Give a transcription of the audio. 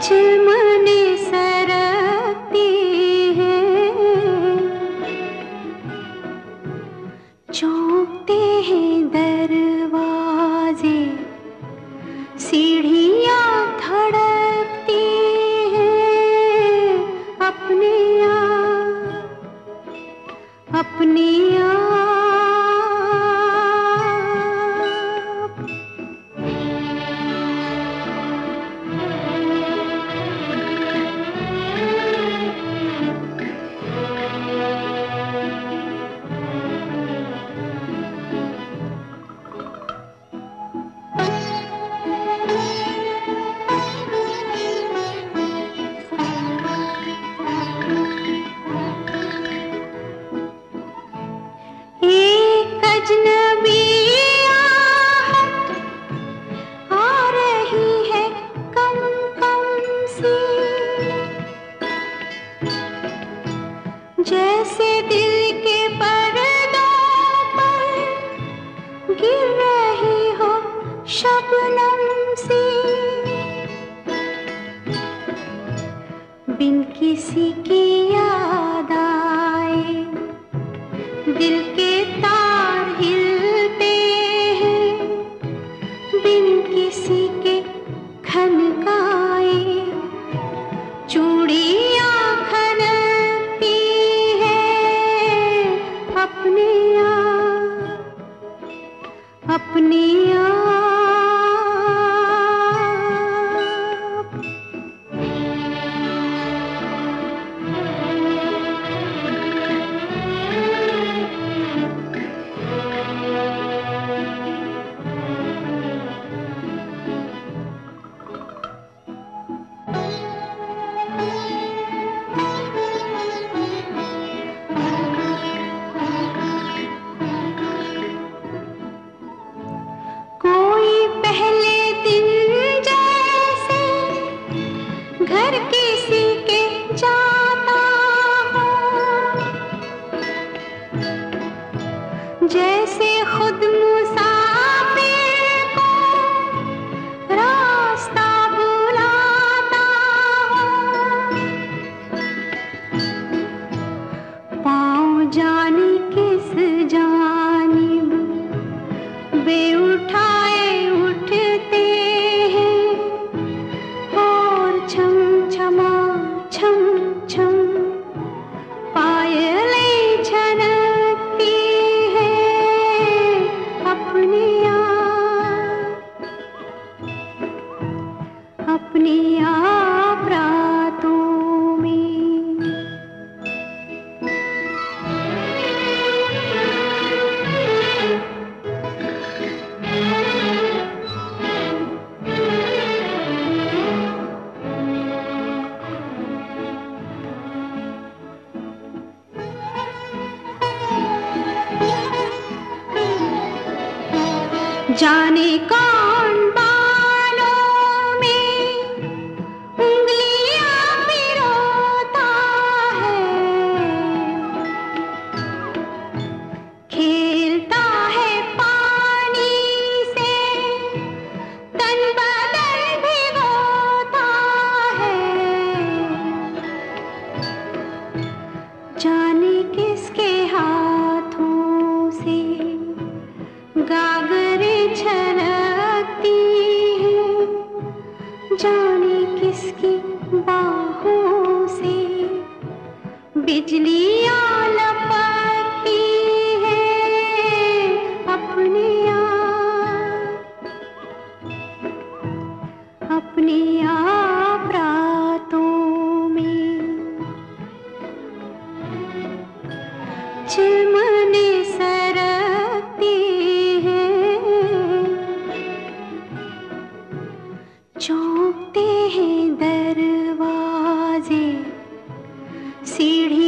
चिलमने सरकती हैं, चौंकते हैं दरवाजे, सीढ़ियाँ धड़कती हैं, अपने आप एक अजनबी आहट आ रही है कम कम सी, जैसे दिल के पर्दों पर गिर रही हो शबनम सी, बिन किसी की याद आए दिल के तार हिलते हैं, बिन किसी के खनकाए चूड़ियाँ खनकती हैं, अपने आप कोई पहले दिन जैसे घर किसी के जाता हो, जैसे खुद मुसाफिर को रास्ता बुलाता हो, पाँव जाने किस जानिब वे उठाए उठते हैं, और छम छमा छम छम पायलें छनकती हैं, अपने आप रातों में। जाने कौन बालों में उंगलियां पिरोता है, खेलता है पानी से तन बदन भिगोता है, जाने किसके हाथों से गागरे छलकती हैं, जाने किसकी बाहों से बिजलियाँ लपकती हैं, अपने आप रातों में। चिलमने सरकती हैं, चौंकते हैं दरवाजे, सीढ़ी